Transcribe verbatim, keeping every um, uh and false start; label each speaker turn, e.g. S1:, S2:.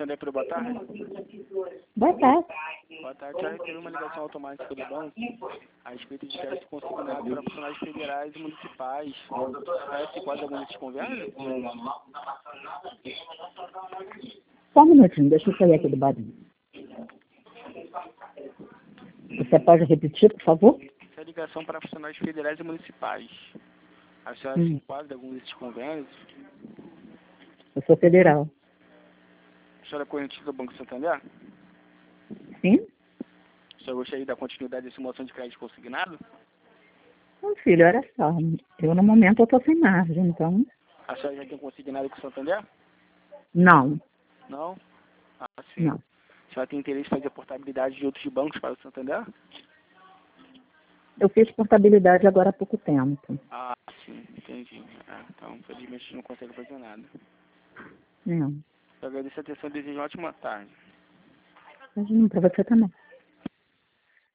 S1: Santander, pelo boa tarde.
S2: Boa tarde.
S1: Boa tarde. Já recebi uma ligação automática do banco a respeito de crédito consignado para funcionários federais e municipais. Parece quase algum desses convênios?
S2: Só um minutinho, deixa eu sair aqui do barulho. Você pode repetir, por favor?
S1: Essa é ligação para funcionários federais e municipais. A senhora
S2: Hum.
S1: se enquadra em algum desses convênios?
S2: Eu sou federal.
S1: A senhora é correntista do Banco Santander?
S2: Sim?
S1: A senhora gostaria da continuidade da simulação de crédito consignado?
S2: Não, filho, olha só. Eu, no momento, eu estou sem margem, então...
S1: A senhora já tem consignado com o Santander?
S2: Não,
S1: Não? Ah, sim.
S2: não.
S1: A senhora tem interesse em fazer portabilidade de outros bancos para o Santander?
S2: Eu fiz portabilidade agora há pouco tempo.
S1: Ah, sim, entendi. Ah, então, infelizmente, não consegue fazer nada.
S2: Não.
S1: Eu agradeço a atenção e desejo uma ótima tarde.
S2: Imagina, para você também.